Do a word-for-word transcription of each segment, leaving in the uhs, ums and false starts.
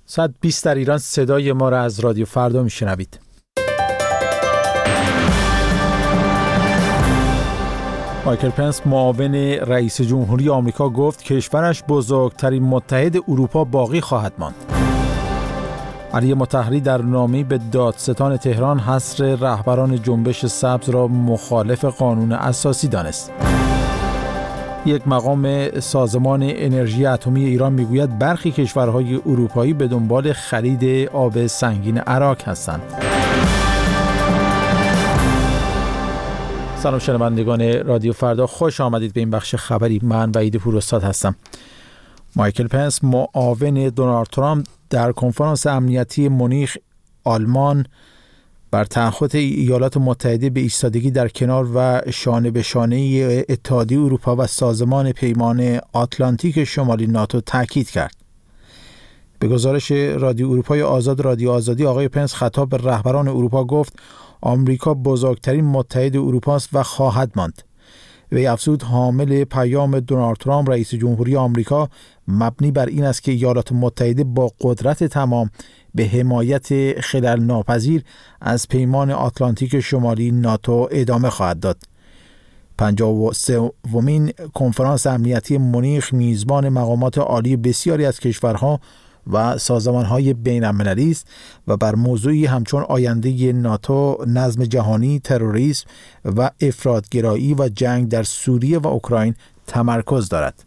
ساعت بیست در ایران صدای ما را از رادیو فردا میشنوید. مایکل پنس معاون رئیس جمهوری آمریکا گفت کشورش بزرگترین متحد اروپا باقی خواهد ماند. علی مطهری در نامه‌ای به دادستان تهران حصر رهبران جنبش سبز را مخالف قانون اساسی دانست. یک مقام سازمان انرژی اتمی ایران میگوید برخی کشورهای اروپایی به دنبال خرید آب سنگین اراک هستند. سلام شنوندگان رادیو فردا، خوش آمدید به این بخش خبری. من وحید پوراستاد هستم. مایکل پنس معاون دونالد ترامپ در کنفرانس امنیتی مونیخ آلمان بر تعهد ایالات متحده به ایستادگی در کنار و شانه به شانه اتحادیه اروپا و سازمان پیمان آتلانتیک شمالی ناتو تاکید کرد. به گزارش رادیو اروپای آزاد رادیو آزادی، آقای پنس خطاب به رهبران اروپا گفت آمریکا بزرگترین متحد اروپا است و خواهد ماند. وی افزود حامل پیام دونالد ترامپ رئیس جمهوری آمریکا مبنی بر این است که ایالات متحده با قدرت تمام به حمایت خلل ناپذیر از پیمان آتلانتیک شمالی ناتو ادامه خواهد داد. پنجاه و سومین کنفرانس امنیتی مونیخ میزبان مقامات عالی بسیاری از کشورها و سازمان‌های بین‌المللی است و بر موضوعی همچون آینده ناتو، نظم جهانی، تروریسم و افراط‌گرایی و جنگ در سوریه و اوکراین تمرکز دارد.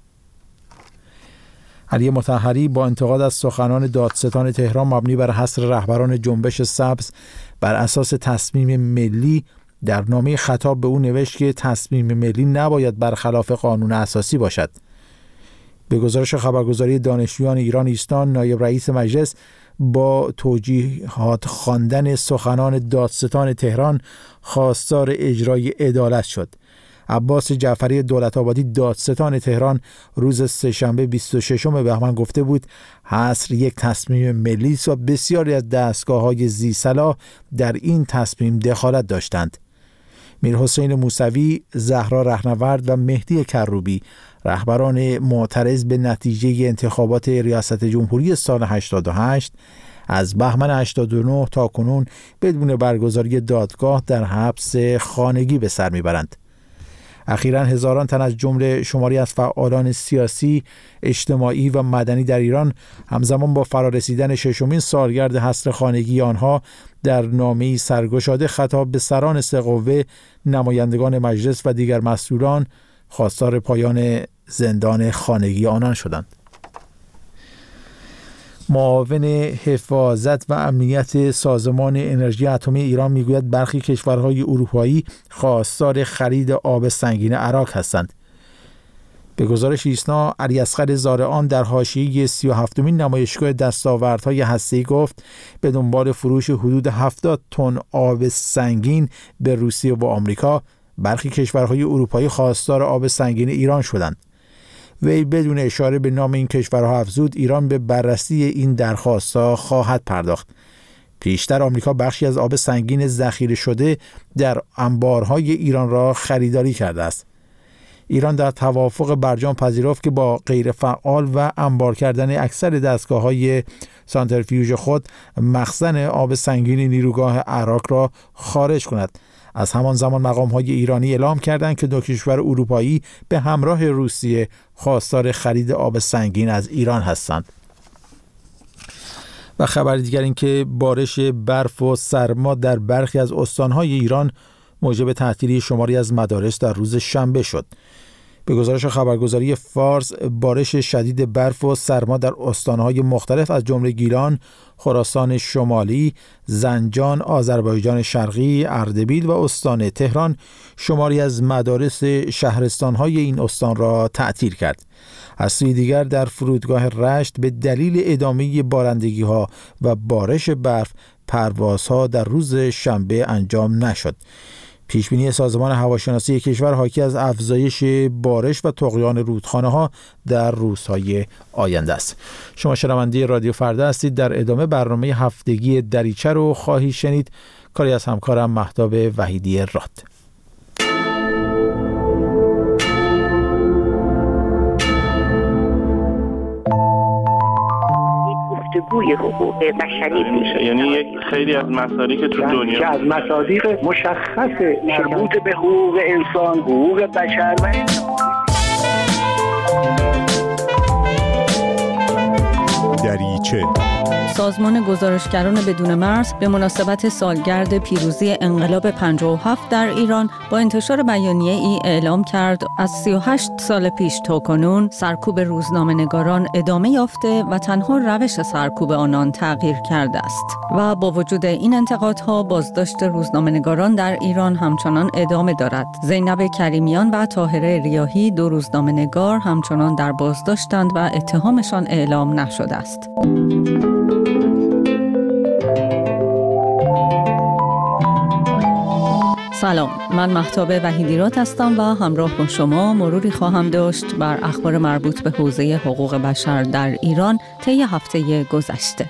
علی مطهری با انتقاد از سخنان دادستان تهران مبنی بر حصر رهبران جنبش سبز بر اساس تصمیم ملی در نامه خطاب به او نوشت که تصمیم ملی نباید برخلاف قانون اساسی باشد. به گزارش خبرگزاری دانشجویان ایران ایستان، نایب رئیس مجلس با توجیهات خواندن سخنان دادستان تهران خواستار اجرای عدالت شد. عباس جعفری دولت‌آبادی دادستان تهران روز سه‌شنبه بیست و ششم بهمن گفته بود حصر یک تصمیم ملی است و بسیاری از دستگاه‌های ذی‌صلاح در این تصمیم دخالت داشتند. میرحسین موسوی، زهرا رهنورد و مهدی کروبی رهبران معترض به نتیجه انتخابات ریاست جمهوری سال هشتاد و هشت از بهمن هشتاد و نه تا کنون بدون برگزاری دادگاه در حبس خانگی به سر میبرند. اخیراً هزاران تن از جمله شماری از فعالان سیاسی، اجتماعی و مدنی در ایران همزمان با فرارسیدن ششمین سالگرد حصر خانگی آنها در نامه‌ای سرگشاده خطاب به سران سه قوه، نمایندگان مجلس و دیگر مسئولان خواستار پایان زندان خانگی آنان شدند. معاون حفاظت و امنیت سازمان انرژی اتمی ایران میگوید برخی کشورهای اروپایی خواستار خرید آب سنگین اراک هستند. به گزارش ایسنا، علی اصغر زارعان در حاشیه سی و هفتمین نمایشگاه دستاوردهای هسته‌ای گفت به دنبال فروش حدود هفتاد تن آب سنگین به روسیه و آمریکا، برخی کشورهای اروپایی خواستار آب سنگین ایران شدند. وی بدون اشاره به نام این کشورها افزود ایران به بررسی این درخواست‌ها خواهد پرداخت. پیشتر آمریکا بخشی از آب سنگین ذخیره شده در انبارهای ایران را خریداری کرده است. ایران در توافق برجام پذیرفت که با غیر فعال و انبار کردن اکثر دستگاه‌های سانتریفیوژ خود مخزن آب سنگین نیروگاه اراک را خارج کند. از همان زمان مقام‌های ایرانی اعلام کردند که دو کشور اروپایی به همراه روسیه خواستار خرید آب سنگین از ایران هستند. و خبر دیگر این که بارش برف و سرما در برخی از استان‌های ایران موجب تعطیلی شماری از مدارس در روز شنبه شد. به گزارش خبرگزاری فارس، بارش شدید برف و سرما در استان‌های مختلف از جمله گیلان، خراسان شمالی، زنجان، آذربایجان شرقی، اردبیل و استان تهران شماری از مدارس شهرستان‌های این استان را تعطیل کرد. از سوی دیگر در فرودگاه رشت به دلیل ادامه بارندگی‌ها و بارش برف پروازها در روز شنبه انجام نشد. پیشبینی سازمان هواشناسی کشور حاکی از افزایش بارش و طغیان رودخانه‌ها در روزهای آینده است. شما شنونده رادیو فردا هستید. در ادامه برنامه هفتگی دریچه رو خواهید شنید، کاری از همکارم مهتاب وحیدی راد. گفتگوی حقوق بشری میشه. یعنی یک خیلی از مسائلی که تو دنیا که از مصادیق مشخص مربوط به حقوق انسان، حقوق بشر و دریچه. سازمان گزارشگران بدون مرز به مناسبت سالگرد پیروزی انقلاب پنجاه و هفت در ایران با انتشار بیانیه ای اعلام کرد از سی و هشت سال پیش تا کنون سرکوب روزنامه‌نگاران ادامه یافته و تنها روش سرکوب آنان تغییر کرده است و با وجود این انتقادها بازداشت روزنامه‌نگاران در ایران همچنان ادامه دارد. زینب کریمیان و طاهره ریاحی دو روزنامه‌نگار همچنان در بازداشتند و اتهامشان اعلام نشده است. سلام، من مهتاب وحیدیرات هستم و همراه با شما مروری خواهم داشت بر اخبار مربوط به حوزه حقوق بشر در ایران طی هفته گذشته.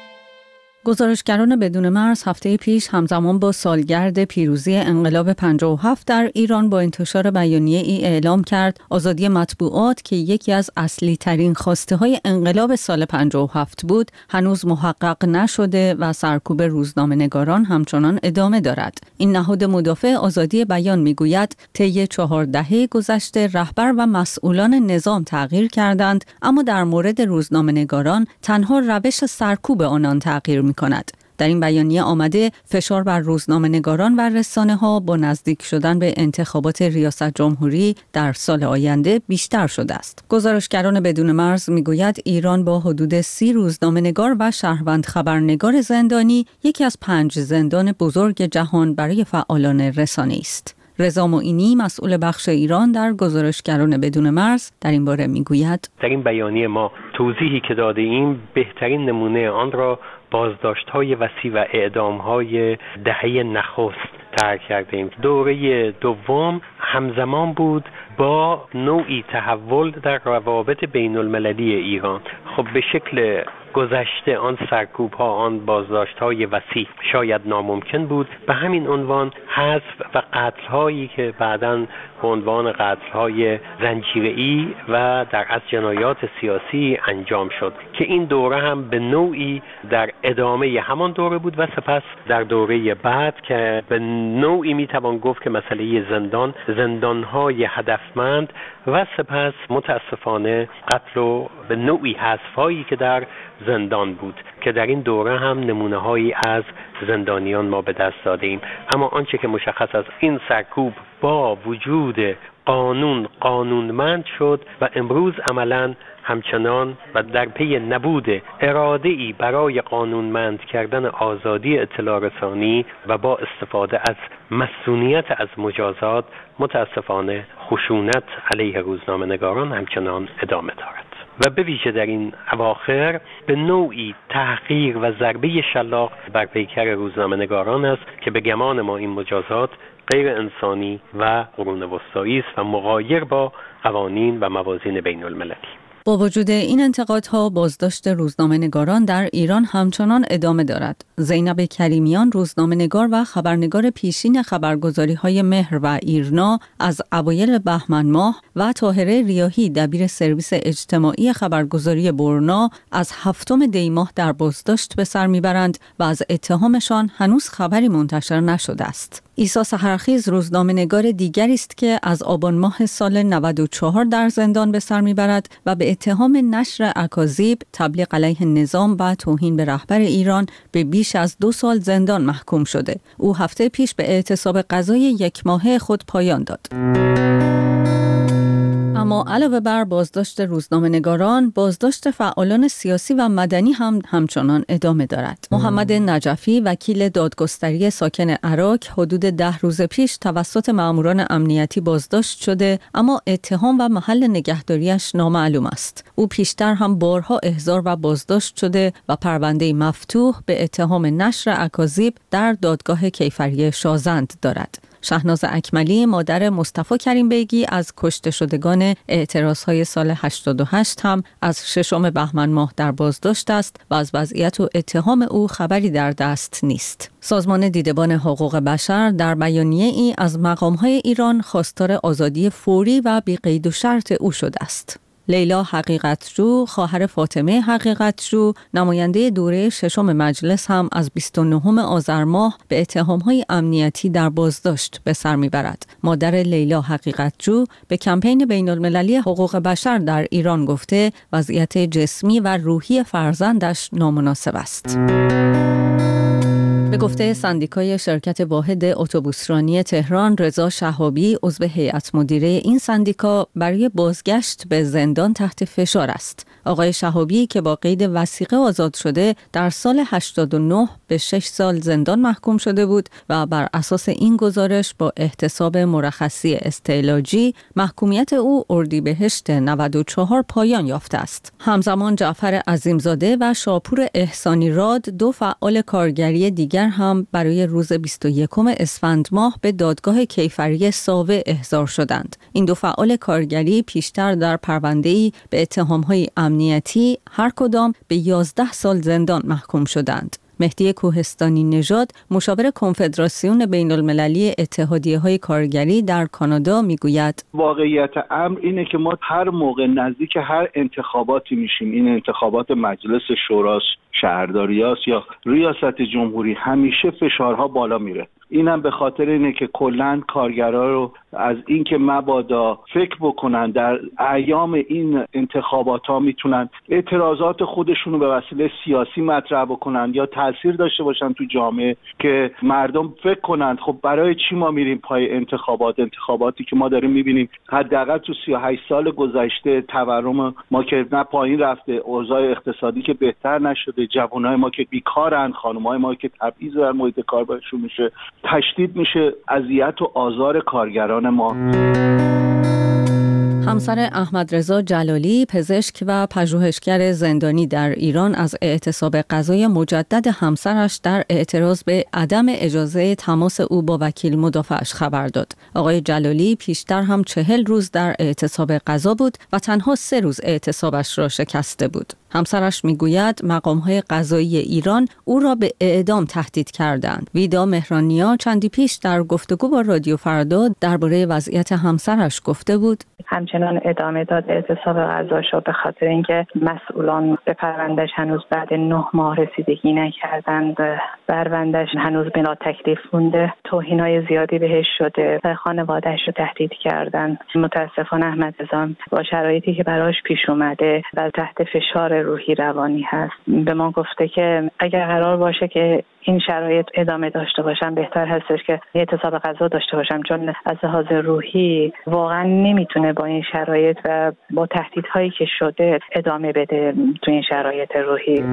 گزارشگران بدون مرز هفته پیش همزمان با سالگرد پیروزی انقلاب پنجاه و هفت در ایران با انتشار بیانیه ای اعلام کرد آزادی مطبوعات که یکی از اصلی ترین خواسته های انقلاب سال پنجاه و هفت بود هنوز محقق نشده و سرکوب روزنامه‌نگاران همچنان ادامه دارد. این نهاد مدافع آزادی بیان میگوید طی چهار دهه گذشته رهبر و مسئولان نظام تغییر کردند، اما در مورد روزنامه‌نگاران تنها روش سرکوب آنان تغییر می کند. در این بیانیه آمده فشار بر روزنامه‌نگاران و رسانه‌ها با نزدیک شدن به انتخابات ریاست جمهوری در سال آینده بیشتر شده است. گزارشگران بدون مرز میگوید ایران با حدود سی روزنامه‌نگار و شهروند خبرنگار زندانی یکی از پنج زندان بزرگ جهان برای فعالان رسانه است. رضا معینی مسئول بخش ایران در گزارشگران بدون مرز در این باره میگوید در این بیانیه ما توضیحی که داده ایم بهترین نمونه آن را بازداشت‌های وسیع و اعدام‌های دهه نخست ترک کرده ایم. دوره دوم همزمان بود با نوعی تحول در روابط بین المللی ایران. خب به شکل گذشته آن سرکوب ها، آن بازداشت های وسیع شاید ناممکن بود. به همین عنوان حذف و قتل هایی که بعداً به عنوان قتل های زنجیره‌ای و در از جنایات سیاسی انجام شد که این دوره هم به نوعی در ادامه همان دوره بود و سپس در دوره بعد که به نوعی میتوان گفت که مسئله زندان زندان های هدفمند و سپس متاسفانه قتل و به نوعی حذف هایی که در زندان بود که در این دوره هم نمونه هایی از زندانیان ما به دست دادیم. اما آنچه که مشخص از این سرکوب با وجود قانون قانونمند شد و امروز عملاً همچنان و در پی نبود اراده‌ای برای قانونمند کردن آزادی اطلاع رسانی و با استفاده از مسئولیت از مجازات متاسفانه خشونت علیه روزنامه‌نگاران همچنان ادامه دارد و به ویژه در این اواخر به نوعی تحقیر و ضربه شلاق بر پیکر روزنامه‌نگاران است که به گمان ما این مجازات غیر انسانی و قرون وسطایی است و مغایر با قوانین و موازین بین المللی. با وجود این انتقادها بازداشت روزنامه‌نگاران در ایران همچنان ادامه دارد. زینب کریمیان روزنامه‌نگار و خبرنگار پیشین خبرگزاری‌های مهر و ایرنا از اوایل بهمن ماه و طاهره ریاحی دبیر سرویس اجتماعی خبرگزاری برنا از هفتم دی ماه در بازداشت به سر میبرند و از اتهامشان هنوز خبری منتشر نشده است. عیسی سحرخیز روزنامه‌نگار دیگری است که از آبان ماه سال نود و چهار در زندان به سر میبرد و به اتهام نشر اکاذیب، تبلیغ علیه نظام و توهین به رهبر ایران به بیش از دو سال زندان محکوم شده. او هفته پیش به اعتصاب قضایی یک ماهه خود پایان داد. اما علاوه بر بازداشت روزنامه‌نگاران، بازداشت فعالان سیاسی و مدنی هم همچنان ادامه دارد. محمد نجفی وکیل دادگستری ساکن عراق حدود ده روز پیش توسط ماموران امنیتی بازداشت شده، اما اتهام و محل نگهداریش نامعلوم است. او پیشتر هم بارها احضار و بازداشت شده و پرونده مفتوح به اتهام نشر اکاذیب در دادگاه کیفری شازند دارد. شهناز اکملی مادر مصطفی کریم بیگی از کشته شدگان اعتراضهای سال هشتاد و هشت هم از ششم بهمن ماه در بازداشت است و از وضعیت و اتهام او خبری در دست نیست. سازمان دیدبان حقوق بشر در بیانیه ای از مقامهای ایران خواستار آزادی فوری و بی قید و شرط او شده است. لیلا حقیقتجو، خواهر فاطمه حقیقتجو، نماینده دوره ششم مجلس هم از بیست و نهم آذر ماه به اتهام‌های امنیتی در بازداشت به سر میبرد. مادر لیلا حقیقتجو به کمپین بین‌المللی حقوق بشر در ایران گفته وضعیت جسمی و روحی فرزندش نامناسب است. به گفته سندیکای شرکت واحد اتوبوسرانی تهران، رضا شهابی عضو هیئت مدیره این سندیکا برای بازگشت به زندان تحت فشار است. آقای شهابی که با قید وثیقه آزاد شده در سال هشتاد و نه به شش سال زندان محکوم شده بود و بر اساس این گزارش با احتساب مرخصی استعلاجی محکومیت او اردیبهشت نود و چهار پایان یافته است. همزمان جعفر عظیمزاده و شاپور احسانی راد، دو فعال کارگری دیگر هم برای روز بیست و یکم اسفند ماه به دادگاه کیفری ساوه احضار شدند. این دو فعال کارگری پیشتر در پرونده‌ای به اتهام‌های امنیتی هر کدام به یازده سال زندان محکوم شدند. مهدی کوهستانی نژاد، مشاور کنفدراسیون بین المللی اتحادیه‌های کارگری در کانادا میگوید واقعیت امر اینه که ما هر موقع نزدیک هر انتخاباتی میشیم، این انتخابات مجلس شوراست، شهرداریاست یا ریاست جمهوری، همیشه فشارها بالا میره. اینم به خاطر اینه که کلاً کارگرها رو از اینکه مبادا فکر بکنن در ایام این انتخابات ها میتونن اعتراضات خودشون رو به وسیله سیاسی مطرح بکنن یا تاثیر داشته باشن تو جامعه که مردم فکر کنن خب برای چی ما میریم پای انتخابات انتخاباتی که ما داریم میبینیم حداقل تو سی و هشت سال گذشته تورم ما که نه پایین رفته، اوضاع اقتصادی که بهتر نشده، جوانای ما که بیکارن، خانمای ما که تبعیض در محیط کار بهشون میشه، تشدید میشه اذیت و آزار کارگران ما. همسر احمد رضا جلالی، پزشک و پژوهشگر زندانی در ایران، از اعتصاب قضایی مجدد همسرش در اعتراض به عدم اجازه تماس او با وکیل مدافعش خبر داد. آقای جلالی پیشتر هم چهل روز در اعتصاب قضا بود و تنها سه روز اعتصابش را شکسته بود. همسرش میگوید مقام‌های قضایی ایران او را به اعدام تهدید کردند. ویدا مهرانیا چندی پیش در گفتگو با رادیو فردا درباره وضعیت همسرش گفته بود: همچنان ادامه داد اعتصاب قضاشو به خاطر اینکه مسئولان به پروندهش هنوز بعد نه ماه رسیدگی نکردند. پروندهش هنوز بنا تکلیف مونده. توهین‌های زیادی بهش شده. خانواده‌اش رو تهدید کردند. متاسفانه احمد رضا با شرایطی که براش پیش اومده و تحت فشار روحی روانی هست. به ما گفته که اگر قرار باشه که این شرایط ادامه داشته باشم بهتر هستش که اعتصاب قضا داشته باشم، چون از لحاظ روحی واقعا نمیتونه با این شرایط و با تهدیدهایی که شده ادامه بده تو این شرایط روحی.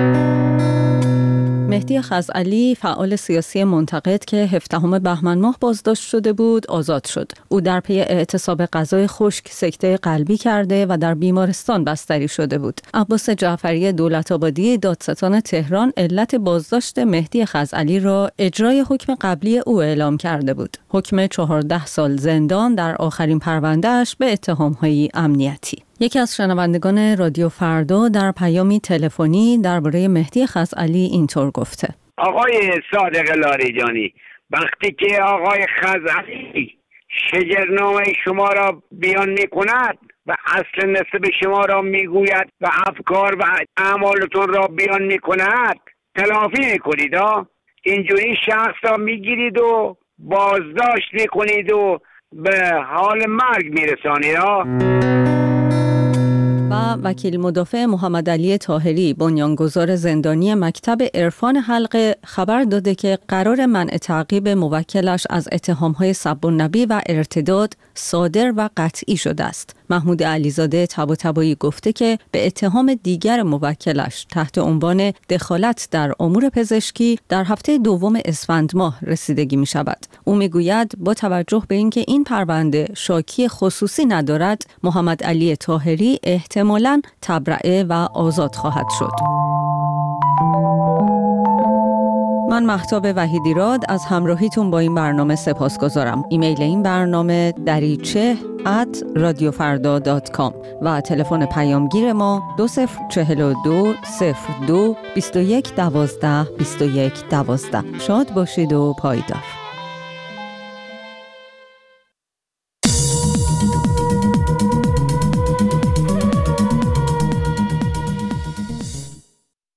مهدی خزعلی، فعال سیاسی منتقد که هفدهم بهمن ماه بازداشت شده بود، آزاد شد. او در پی اعتصاب غذای خشک سکته قلبی کرده و در بیمارستان بستری شده بود. عباس جعفری دولت‌آبادی، دادستان تهران، علت بازداشت مهدی خزعلی را اجرای حکم قبلی او اعلام کرده بود. حکم چهارده سال زندان در آخرین پرونده‌اش به اتهام‌های امنیتی. یکی از شنوندگان رادیو فردا در پیامی تلفنی درباره مهدی خزعلی اینطور گفته: آقای صادق لاریجانی، وقتی که آقای خزعلی شجرنامه شما را بیان می کند و اصل نسب شما را می گوید و افکار و اعمالتون را بیان می کند، تلافی می کنید. اینجوری شخص را می گیرید و بازداشت می کنید و به حال مرگ می رسانید. و وکیل مدافع محمد علی طاهری، بنیانگذار زندانی مکتب عرفان حلقه، خبر داده که قرار منع تعقیب موکلش از اتهام‌های سب النبی و ارتداد صادر و قطعی شده است. محمود علیزاده طباطبایی گفته که به اتهام دیگر موکلش تحت عنوان دخالت در امور پزشکی در هفته دوم اسفند ماه رسیدگی می شود. او می گوید با توجه به اینکه این پرونده شاکی خصوصی ندارد، محمد علی طاهری احتمالاً تبرئه و آزاد خواهد شد. من مهتاب وحیدیراد از همراهیتون با این برنامه سپاسگزارم. ایمیل این برنامه دریچه ات رادیو فردا دات کام و تلفن پیامگیر ما دو صفر چهل و دو صفر دو بیست و یک دوازده بیست و یک دوازده. شاد باشید و پایدار.